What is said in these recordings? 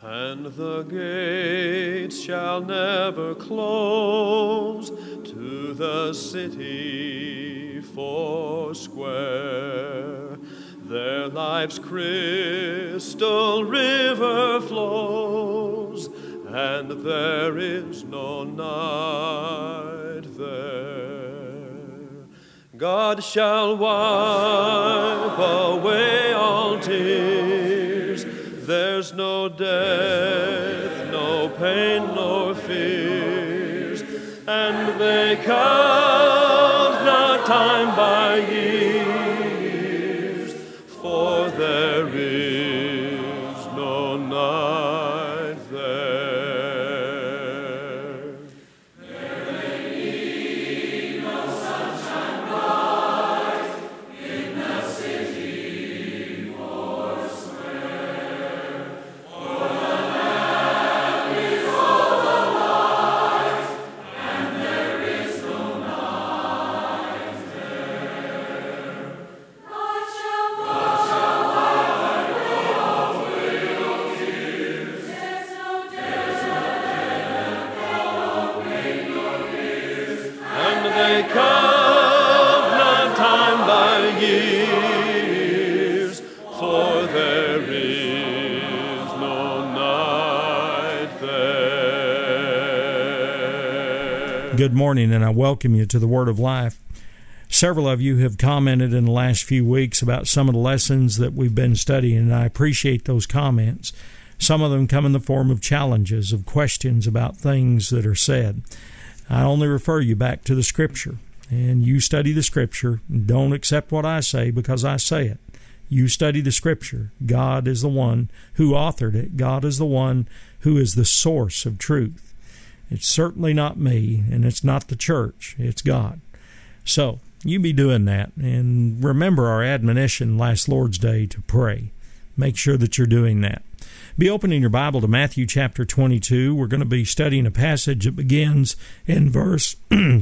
And the gates shall never close to the city foursquare. Their life's crystal river flows, and there is no night there. God shall wipe away all tears. There's no death, no pain, nor fears, and they count not time by years, for there is no night there. There may be no sunshine bright in the city foursquare, for the lamp is all the light, and there is no night there. God shall wipe away all tears. There's no death, no pain, nor fears, And they count not time by years, for there is no night there. Good morning, and I welcome you to the Word of Life. Several of you have commented in the last few weeks about some of the lessons that we've been studying, and I appreciate those comments. Some of them come in the form of challenges, of questions about things that are said. I only refer you back to the Scripture, and you study the Scripture. Don't accept what I say because I say it. You study the Scripture. God is the one who authored it. God is the one who is the source of truth. It's certainly not me, and it's not the church. It's God. So, you be doing that, and remember our admonition last Lord's Day to pray. Make sure that you're doing that. Be opening your Bible to Matthew chapter 22. We're going to be studying a passage that begins in verse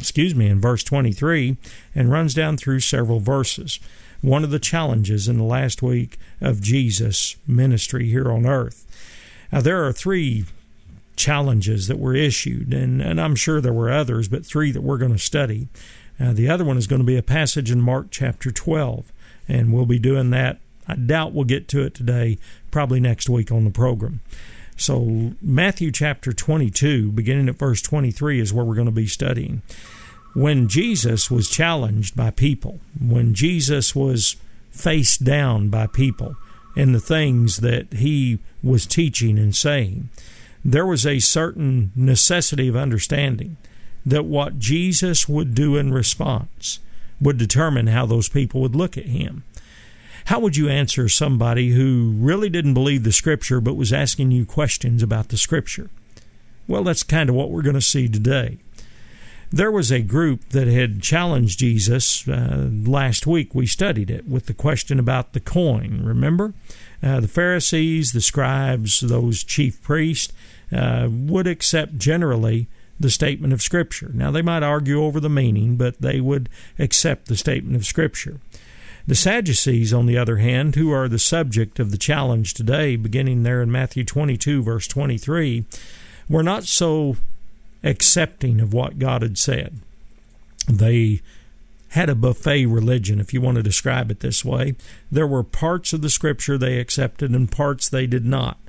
23 and runs down through several verses. One of the challenges in the last week of Jesus' ministry here on earth. Now, there are three challenges that were issued, and I'm sure there were others, but three that we're going to study. The other one is going to be a passage in Mark chapter 12, and we'll be doing that. I doubt we'll get to it today, probably next week on the program. So Matthew chapter 22, beginning at verse 23, is where we're going to be studying. When Jesus was challenged by people, when Jesus was faced down by people in the things that he was teaching and saying, there was a certain necessity of understanding that what Jesus would do in response would determine how those people would look at him. How would you answer somebody who really didn't believe the Scripture but was asking you questions about the Scripture? Well, that's kind of what we're going to see today. There was a group that had challenged Jesus last week. We studied it with the question about the coin, remember? The Pharisees, the scribes, those chief priests would accept generally the statement of Scripture. Now, they might argue over the meaning, but they would accept the statement of Scripture. The Sadducees, on the other hand, who are the subject of the challenge today, beginning there in Matthew 22, verse 23, were not so accepting of what God had said. They had a buffet religion, if you want to describe it this way. There were parts of the Scripture they accepted and parts they did not.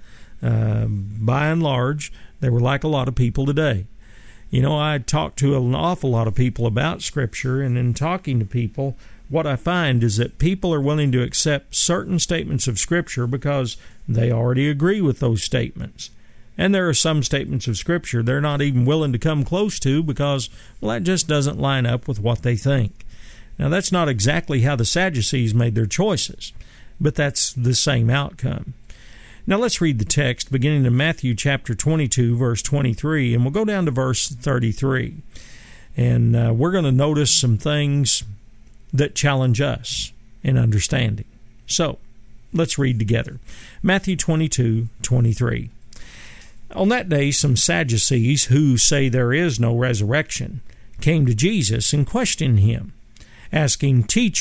By and large, they were like a lot of people today. You know, I talk to an awful lot of people about Scripture, and in talking to people, what I find is that people are willing to accept certain statements of Scripture because they already agree with those statements. And there are some statements of Scripture they're not even willing to come close to because, well, that just doesn't line up with what they think. Now, that's not exactly how the Sadducees made their choices, but that's the same outcome. Now, let's read the text beginning in Matthew chapter 22, verse 23, and we'll go down to verse 33. And we're going to notice some things that challenge us in understanding. So, let's read together. Matthew 22, 23. On that day, some Sadducees, who say there is no resurrection, came to Jesus and questioned him, asking, "Teacher,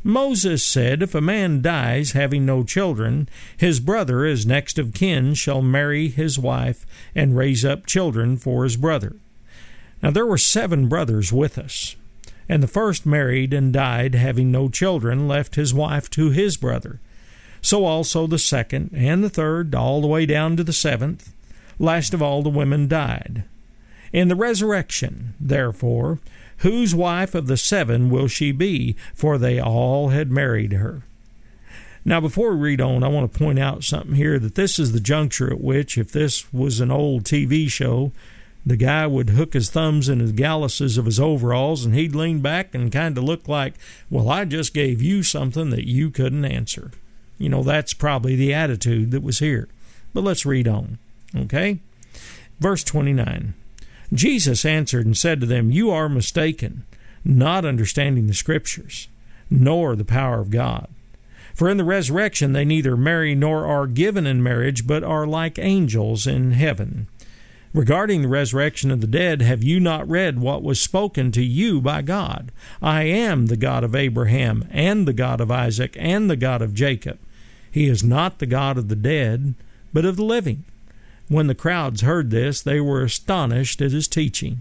Moses said, if a man dies having no children, his brother as next of kin shall marry his wife and raise up children for his brother. Now there were 7 brothers with us, and the first married and died having no children, left his wife to his brother. So also the second and the third, all the way down to the 7th. Last of all the women died. In the resurrection, therefore, whose wife of the 7 will she be? For they all had married her. Now, before we read on, I want to point out something here, that this is the juncture at which, if this was an old TV show, the guy would hook his thumbs in his galluses of his overalls, and he'd lean back and kind of look like, well, I just gave you something that you couldn't answer. You know, that's probably the attitude that was here. But let's read on, okay? Verse 29. Jesus answered and said to them, you are mistaken, not understanding the Scriptures, nor the power of God. For in the resurrection they neither marry nor are given in marriage, but are like angels in heaven. Regarding the resurrection of the dead, have you not read what was spoken to you by God? I am the God of Abraham, and the God of Isaac, and the God of Jacob. He is not the God of the dead, but of the living. When the crowds heard this, they were astonished at his teaching.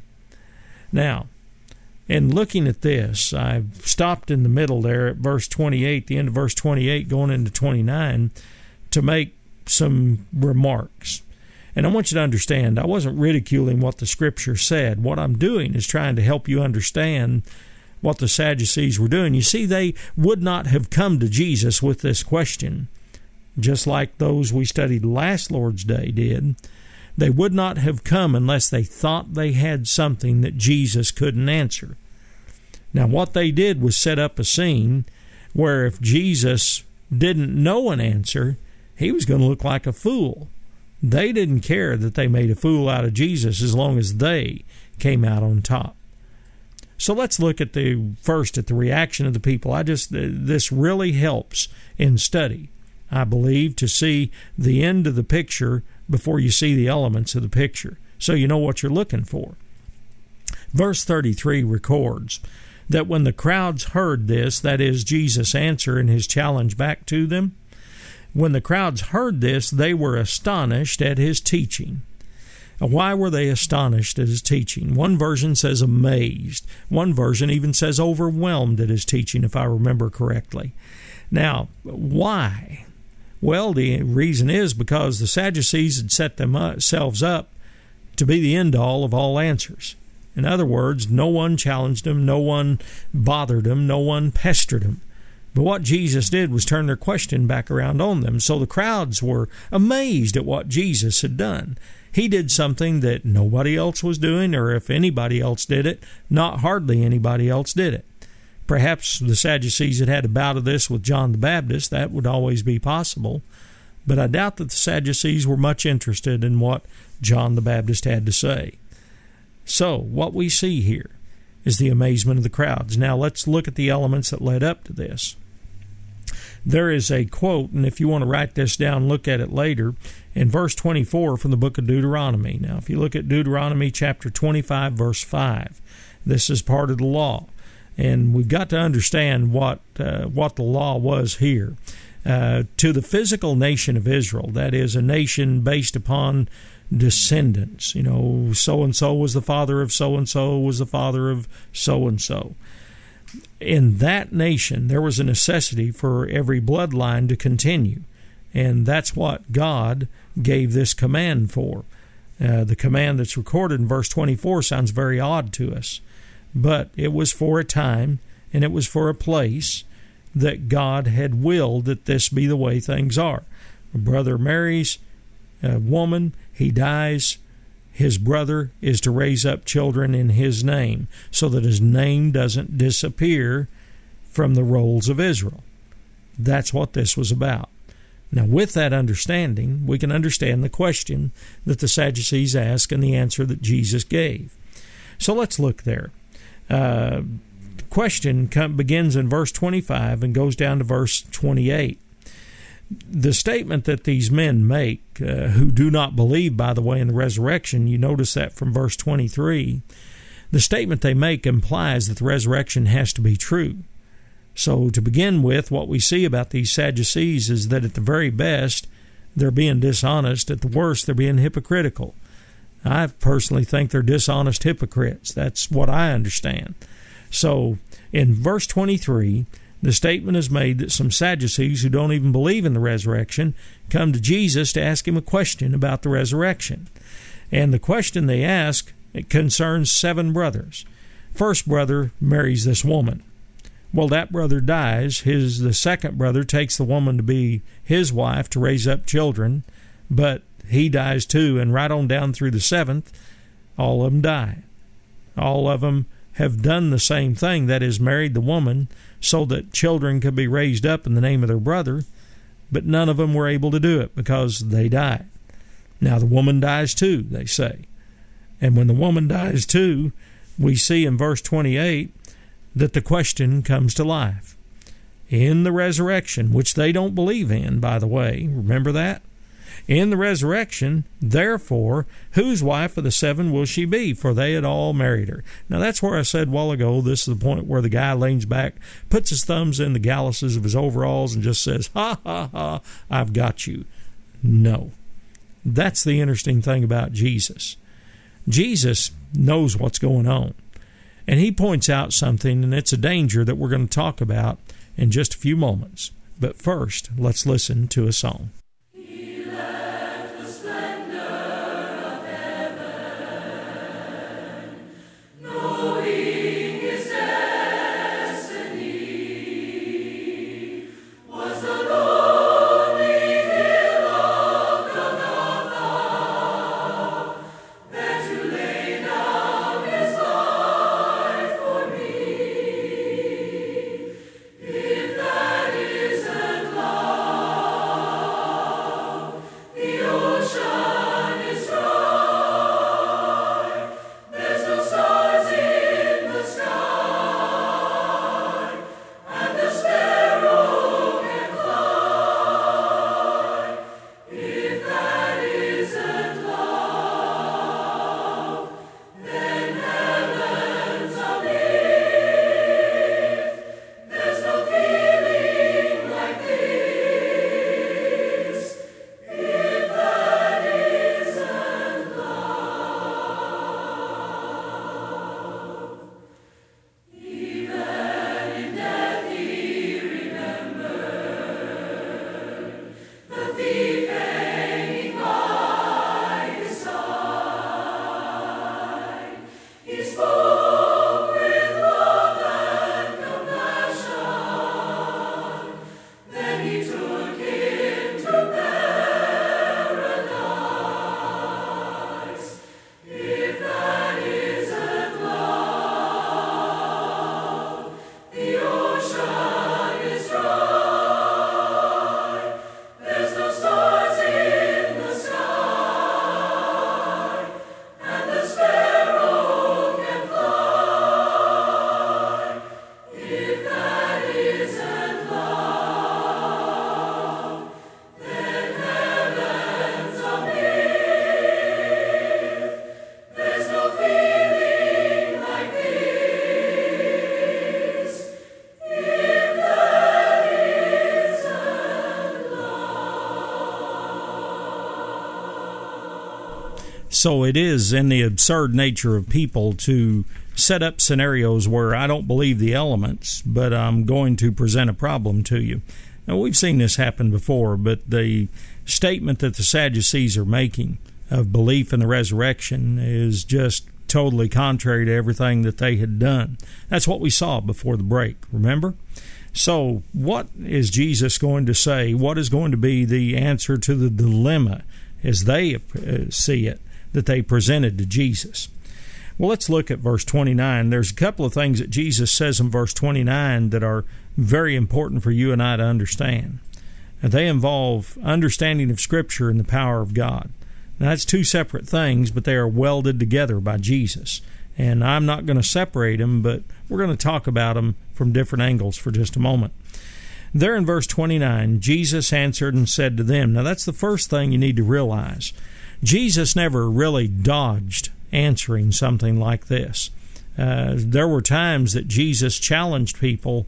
Now, in looking at this, I stopped in the middle there at verse 28, the end of verse 28, going into 29, to make some remarks. And I want you to understand, I wasn't ridiculing what the Scripture said. What I'm doing is trying to help you understand what the Sadducees were doing. You see, they would not have come to Jesus with this question, just like those we studied last Lord's Day did. They would not have come unless they thought they had something that Jesus couldn't answer. Now, what they did was set up a scene where if Jesus didn't know an answer, he was going to look like a fool. They didn't care that they made a fool out of Jesus as long as they came out on top. So let's look at the reaction of the people. This really helps in study, I believe, to see the end of the picture before you see the elements of the picture, so you know what you're looking for. Verse 33 records that when the crowds heard this, that is, Jesus' answer and his challenge back to them, when the crowds heard this, they were astonished at his teaching. Now, why were they astonished at his teaching? One version says amazed. One version even says overwhelmed at his teaching, if I remember correctly. Now, why? Well, the reason is because the Sadducees had set themselves up to be the end-all of all answers. In other words, no one challenged them, no one bothered them, no one pestered them. But what Jesus did was turn their question back around on them. So the crowds were amazed at what Jesus had done. He did something that nobody else was doing, or if anybody else did it, not hardly anybody else did it. Perhaps the Sadducees had had a bout of this with John the Baptist. That would always be possible. But I doubt that the Sadducees were much interested in what John the Baptist had to say. So what we see here is the amazement of the crowds. Now let's look at the elements that led up to this. There is a quote, and if you want to write this down, look at it later, in verse 24 from the book of Deuteronomy. Now, if you look at Deuteronomy chapter 25, verse 5, this is part of the law. And we've got to understand what the law was here. To the physical nation of Israel, that is, a nation based upon descendants. You know, so-and-so was the father of so-and-so was the father of so-and-so. In that nation, there was a necessity for every bloodline to continue. And that's what God gave this command for. The command that's recorded in verse 24 sounds very odd to us. But it was for a time, and it was for a place that God had willed that this be the way things are. A brother marries a woman, he dies, his brother is to raise up children in his name so that his name doesn't disappear from the rolls of Israel. That's what this was about. Now, with that understanding, we can understand the question that the Sadducees asked and the answer that Jesus gave. So let's look there. The question begins in verse 25 and goes down to verse 28. The statement that these men make, who do not believe, by the way, in the resurrection, you notice that from verse 23, the statement they make implies that the resurrection has to be true. So to begin with, what we see about these Sadducees is that at the very best, they're being dishonest. At the worst, they're being hypocritical. I personally think they're dishonest hypocrites. That's what I understand. So in verse 23, the statement is made that some Sadducees who don't even believe in the resurrection come to Jesus to ask him a question about the resurrection. And the question they ask, it concerns 7 brothers. First brother marries this woman. Well, that brother dies. The second brother takes the woman to be his wife to raise up children, but he dies too, and right on down through the 7th, all of them die. All of them have done the same thing, that is, married the woman so that children could be raised up in the name of their brother, but none of them were able to do it because they died. Now the woman dies too, they say. And when the woman dies too, we see in verse 28 that the question comes to life. In the resurrection, which they don't believe in, by the way, remember that? In the resurrection, therefore, whose wife of the 7 will she be? For they had all married her. Now that's where I said a while ago, this is the point where the guy leans back, puts his thumbs in the galluses of his overalls and just says, ha, ha, ha, I've got you. No. That's the interesting thing about Jesus. Jesus knows what's going on. And he points out something, and it's a danger that we're going to talk about in just a few moments. But first, let's listen to a song. He left the splendor of heaven, knowing his destiny was the lonely hill of Golgotha, there to lay down his life for me. If that isn't love, the ocean is dry. There's no stars in the sky, and the sparrow can fly. If that isn't love, then heaven's a myth. There's no feeling like this. If that isn't love, even in death he remembered the thief hanging by his side. He spoke with love and compassion. Then he took him to paradise. If that isn't love, the ocean is dry. There's no stars in the sky, and the sparrow can fly. If that isn't love, then heaven's a myth. There's no feeling like this. If that isn't love. So it is in the absurd nature of people to set up scenarios where I don't believe the elements, but I'm going to present a problem to you. Now, we've seen this happen before, but the statement that the Sadducees are making of belief in the resurrection is just totally contrary to everything that they had done. That's what we saw before the break, remember? So what is Jesus going to say? What is going to be the answer to the dilemma as they see it that they presented to Jesus? Well, let's look at verse 29. There's a couple of things that Jesus says in verse 29 that are very important for you and I to understand. And they involve understanding of Scripture and the power of God. Now, that's 2 separate things, but they are welded together by Jesus. And I'm not going to separate them, but we're going to talk about them from different angles for just a moment. There in verse 29, Jesus answered and said to them. Now, that's the first thing you need to realize. Jesus never really dodged answering something like this. There were times that Jesus challenged people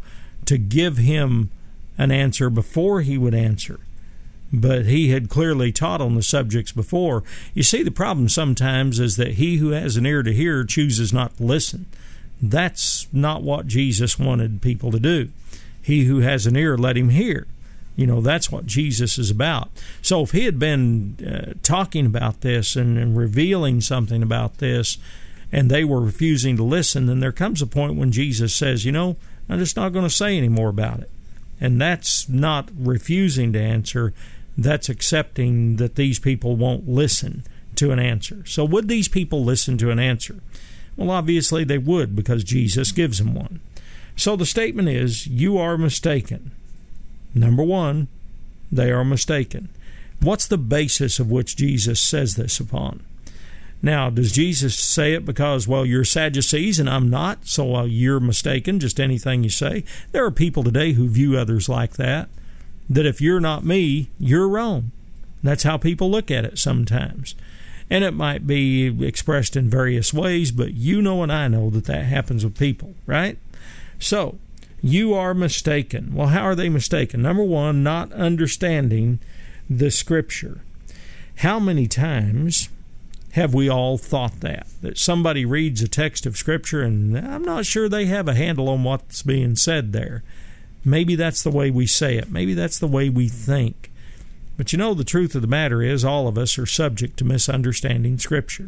to give him an answer before he would answer. But he had clearly taught on the subjects before. You see, the problem sometimes is that he who has an ear to hear chooses not to listen. That's not what Jesus wanted people to do. He who has an ear, let him hear. That's what Jesus is about. So if he had been talking about this and revealing something about this, and they were refusing to listen, then there comes a point when Jesus says, I'm just not going to say any more about it. And that's not refusing to answer. That's accepting that these people won't listen to an answer. So would these people listen to an answer? Well, obviously they would, because Jesus gives them one. So the statement is, you are mistaken. Number one, they are mistaken. What's the basis of which Jesus says this upon? Now, does Jesus say it because, you're Sadducees and I'm not, so you're mistaken, just anything you say? There are people today who view others like that if you're not me, you're wrong. That's how people look at it sometimes. And it might be expressed in various ways, but you know and I know that happens with people, right? So, you are mistaken. Well, how are they mistaken? Number one, not understanding the Scripture. How many times have we all thought that somebody reads a text of Scripture and I'm not sure they have a handle on what's being said there? Maybe that's the way we say it. Maybe that's the way we think. But the truth of the matter is all of us are subject to misunderstanding Scripture.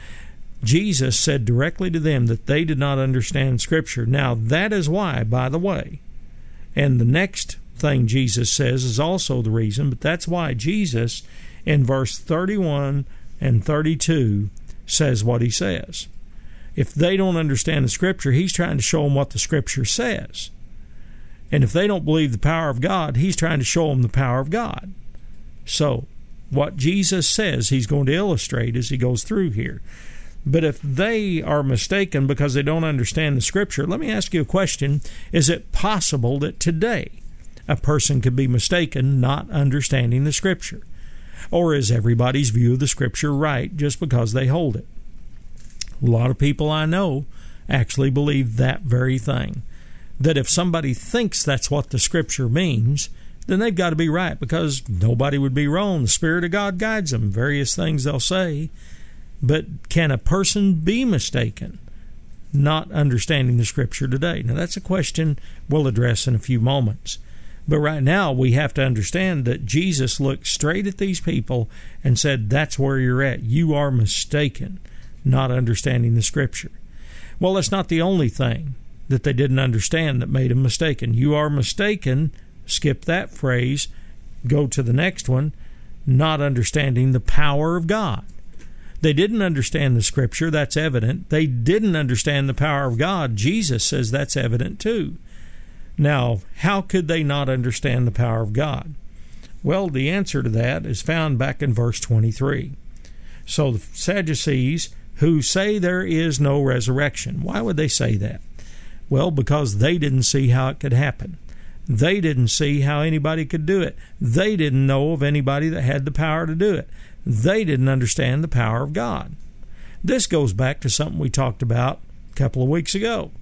Jesus said directly to them that they did not understand Scripture. Now, that is why, by the way, and the next thing Jesus says is also the reason, but that's why Jesus, in verse 31 and 32, says what he says. If they don't understand the Scripture, he's trying to show them what the Scripture says. And if they don't believe the power of God, he's trying to show them the power of God. So, what Jesus says, he's going to illustrate as he goes through here. But if they are mistaken because they don't understand the Scripture, let me ask you a question. Is it possible that today a person could be mistaken not understanding the Scripture? Or is everybody's view of the Scripture right just because they hold it? A lot of people I know actually believe that very thing. That if somebody thinks that's what the Scripture means, then they've got to be right, because nobody would be wrong. The Spirit of God guides them, various things they'll say. But can a person be mistaken not understanding the Scripture today? Now, that's a question we'll address in a few moments. But right now, we have to understand that Jesus looked straight at these people and said, that's where you're at. You are mistaken, not understanding the Scripture. Well, that's not the only thing that they didn't understand that made them mistaken. You are mistaken, skip that phrase, go to the next one, not understanding the power of God. They didn't understand the Scripture, that's evident. They didn't understand the power of God. Jesus says that's evident too. Now, how could they not understand the power of God? Well, the answer to that is found back in verse 23. So the Sadducees, who say there is no resurrection, why would they say that? Well, because they didn't see how it could happen. They didn't see how anybody could do it. They didn't know of anybody that had the power to do it. They didn't understand the power of God. This goes back to something we talked about a couple of weeks ago.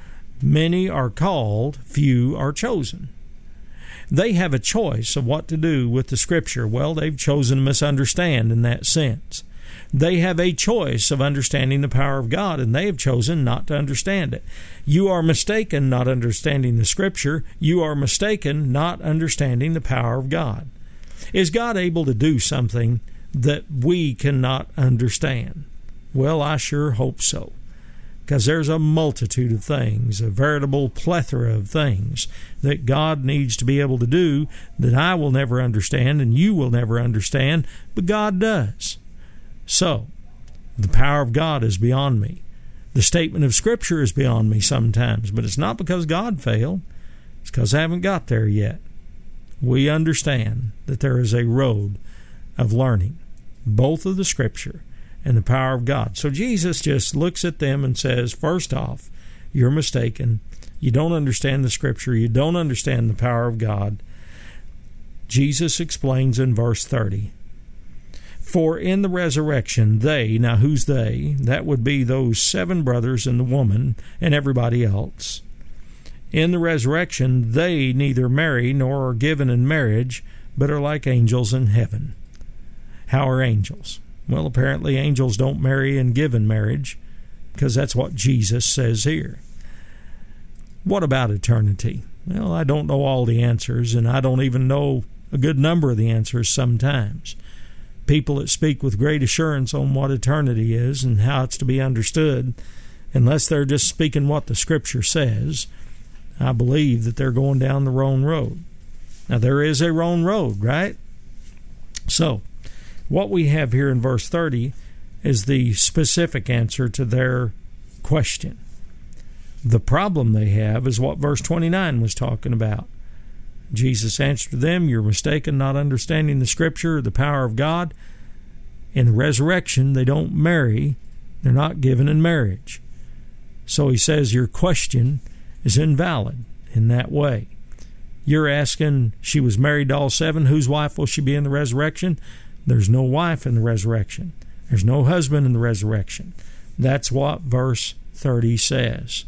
Many are called, few are chosen. They have a choice of what to do with the Scripture. Well, they've chosen to misunderstand in that sense. They have a choice of understanding the power of God, and they have chosen not to understand it. You are mistaken not understanding the Scripture. You are mistaken not understanding the power of God. Is God able to do something that we cannot understand? Well, I sure hope so, because there's a multitude of things, a veritable plethora of things that God needs to be able to do that I will never understand and you will never understand, but God does. So, the power of God is beyond me. The statement of Scripture is beyond me sometimes, but it's not because God failed. It's because I haven't got there yet. We understand that there is a road of learning, both of the Scripture and the power of God. So Jesus just looks at them and says, first off, you're mistaken. You don't understand the Scripture. You don't understand the power of God. Jesus explains in verse 30, for in the resurrection, they, now who's they? That would be those 7 brothers and the woman and everybody else. In the resurrection, they neither marry nor are given in marriage, but are like angels in heaven. How are angels? Well, apparently angels don't marry and give in marriage, because that's what Jesus says here. What about eternity? Well, I don't know all the answers, and I don't even know a good number of the answers sometimes. People that speak with great assurance on what eternity is and how it's to be understood, unless they're just speaking what the Scripture says, I believe that they're going down the wrong road. Now, there is a wrong road, right? So, what we have here in verse 30 is the specific answer to their question. The problem they have is what verse 29 was talking about. Jesus answered them, "You're mistaken, not understanding the Scripture, the power of God. In the resurrection, they don't marry. They're not given in marriage." So he says your question is invalid in that way. You're asking, she was married to all seven, whose wife will she be in the resurrection? There's no wife in the resurrection. There's no husband in the resurrection. That's what verse 30 says.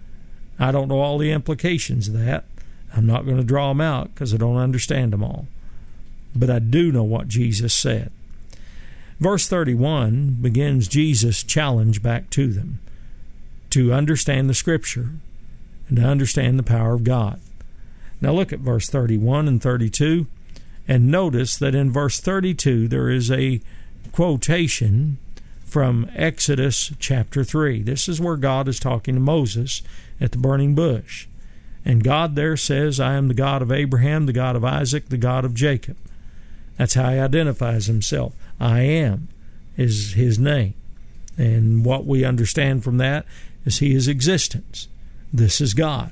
I don't know all the implications of that. I'm not going to draw them out because I don't understand them all. But I do know what Jesus said. Verse 31 begins Jesus' challenge back to them to understand the Scripture and to understand the power of God. Now look at verse 31 and 32, and notice that in verse 32 there is a quotation from Exodus chapter 3. This is where God is talking to Moses at the burning bush. And God there says, "I am the God of Abraham, the God of Isaac, the God of Jacob." That's how he identifies himself. I am is his name. And what we understand from that is he is existence. This is God.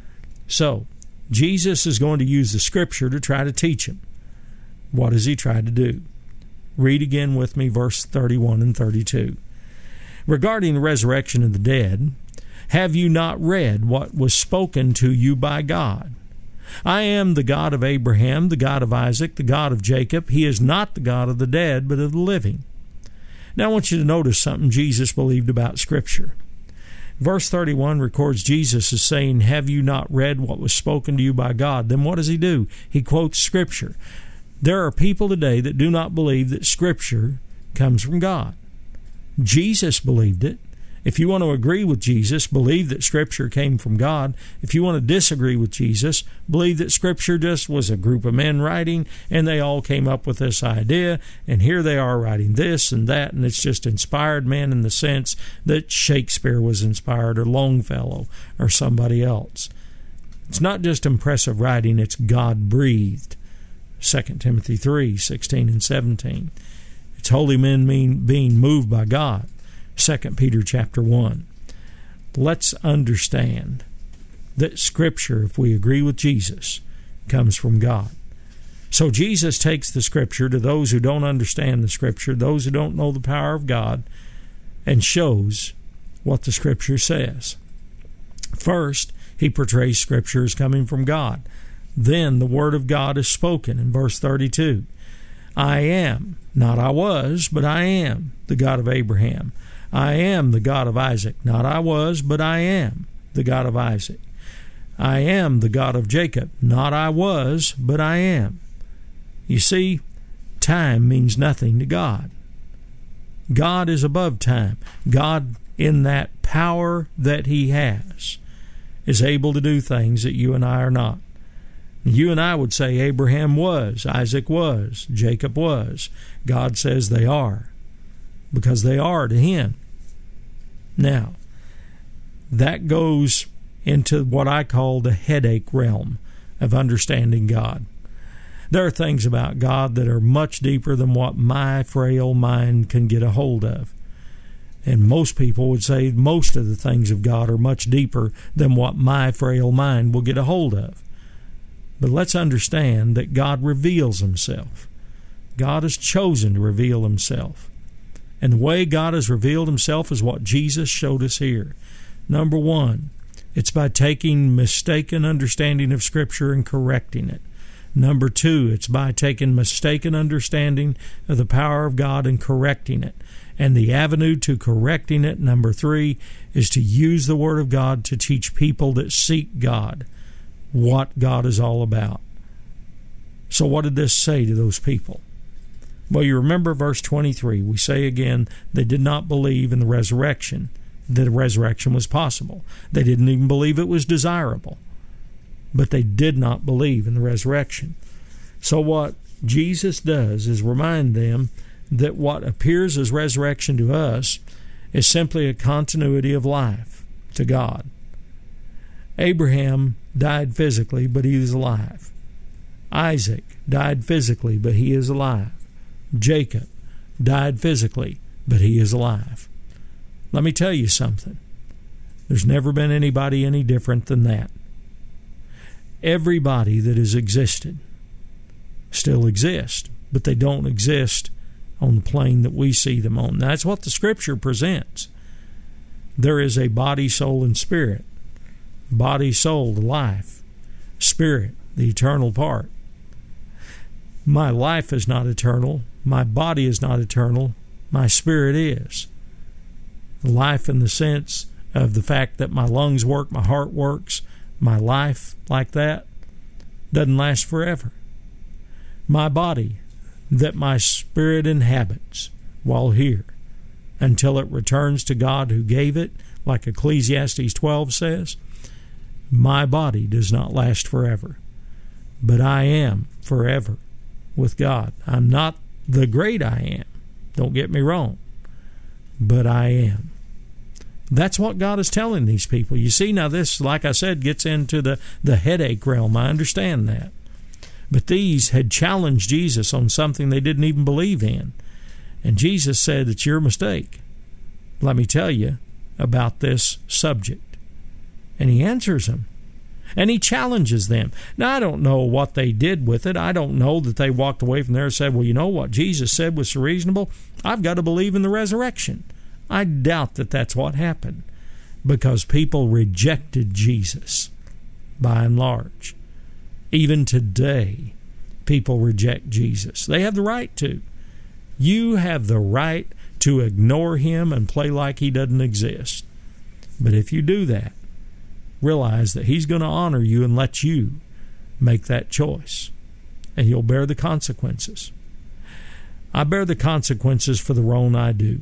So, Jesus is going to use the Scripture to try to teach him. What does he try to do? Read again with me verse 31 and 32. Regarding the resurrection of the dead, have you not read what was spoken to you by God? I am the God of Abraham, the God of Isaac, the God of Jacob. He is not the God of the dead, but of the living. Now I want you to notice something Jesus believed about Scripture. Verse 31 records Jesus as saying, "Have you not read what was spoken to you by God?" Then what does he do? He quotes Scripture. There are people today that do not believe that Scripture comes from God. Jesus believed it. If you want to agree with Jesus, believe that Scripture came from God. If you want to disagree with Jesus, believe that Scripture just was a group of men writing, and they all came up with this idea, and here they are writing this and that, and it's just inspired men in the sense that Shakespeare was inspired, or Longfellow, or somebody else. It's not just impressive writing, it's God-breathed. 2 Timothy 3, 16 and 17. It's holy men being moved by God. 2 Peter chapter 1. Let's understand that Scripture, if we agree with Jesus, comes from God. So Jesus takes the Scripture to those who don't understand the Scripture, those who don't know the power of God, and shows what the Scripture says. First, he portrays Scripture as coming from God. Then the Word of God is spoken in verse 32. I am, not I was, but I am, the God of Abraham. I am the God of Isaac, not I was, but I am, the God of Isaac. I am the God of Jacob, not I was, but I am. You see, time means nothing to God. God is above time. God, in that power that he has, is able to do things that you and I are not. You and I would say Abraham was, Isaac was, Jacob was. God says they are, because they are to him. Now, that goes into what I call the headache realm of understanding God. There are things about God that are much deeper than what my frail mind can get a hold of. And most people would say most of the things of God are much deeper than what my frail mind will get a hold of. But let's understand that God reveals himself. God has chosen to reveal himself. And the way God has revealed himself is what Jesus showed us here. Number one, it's by taking mistaken understanding of Scripture and correcting it. Number 2, it's by taking mistaken understanding of the power of God and correcting it. And the avenue to correcting it, number 3, is to use the Word of God to teach people that seek God what God is all about. So what did this say to those people? Well, you remember verse 23. We say again, they did not believe in the resurrection, that a resurrection was possible. They didn't even believe it was desirable. But they did not believe in the resurrection. So what Jesus does is remind them that what appears as resurrection to us is simply a continuity of life to God. Abraham died physically, but he is alive. Isaac died physically, but he is alive. Jacob died physically, but he is alive. Let me tell you something. There's never been anybody any different than that. Everybody that has existed still exists, but they don't exist on the plane that we see them on. That's what the Scripture presents. There is a body, soul, and spirit. Body, soul, the life. Spirit, the eternal part. My life is not eternal. My body is not eternal. My spirit is. Life in the sense of the fact that my lungs work, my heart works, my life like that doesn't last forever. My body that my spirit inhabits while here until it returns to God who gave it, like Ecclesiastes 12 says, my body does not last forever, but I am forever with God. I'm not the great I am, don't get me wrong, but I am. That's what God is telling these people. You see, now this, like I said, gets into the headache realm. I understand that. But these had challenged Jesus on something they didn't even believe in. And Jesus said, it's your mistake. Let me tell you about this subject. And he answers them. And he challenges them. Now, I don't know what they did with it. I don't know that they walked away from there and said, well, you know what Jesus said was reasonable? I've got to believe in the resurrection. I doubt that that's what happened, because people rejected Jesus by and large. Even today, people reject Jesus. They have the right to. You have the right to ignore him and play like he doesn't exist. But if you do that, realize that he's going to honor you and let you make that choice, and you'll bear the consequences. I bear the consequences for the wrong I do,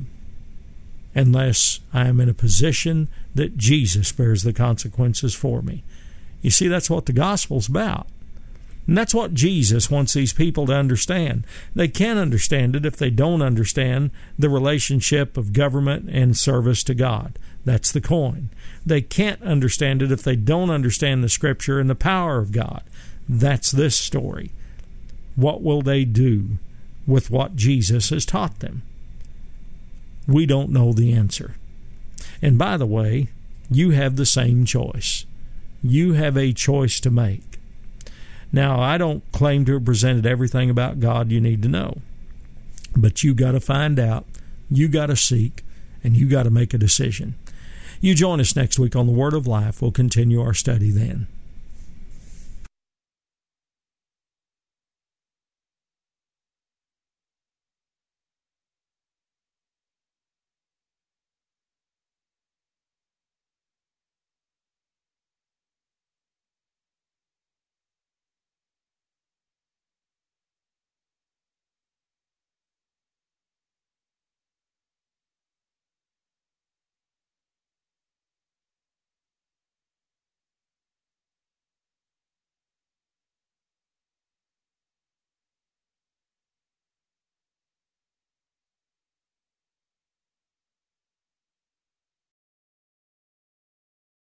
unless I am in a position that Jesus bears the consequences for me. You see, that's what the gospel's about. And that's what Jesus wants these people to understand. They can't understand it if they don't understand the relationship of government and service to God. That's the coin. They can't understand it if they don't understand the Scripture and the power of God. That's this story. What will they do with what Jesus has taught them? We don't know the answer. And by the way, you have the same choice. You have a choice to make. Now, I don't claim to have presented everything about God you need to know. But you got to find out, you got to seek, and you got to make a decision. You join us next week on The Word of Life. We'll continue our study then.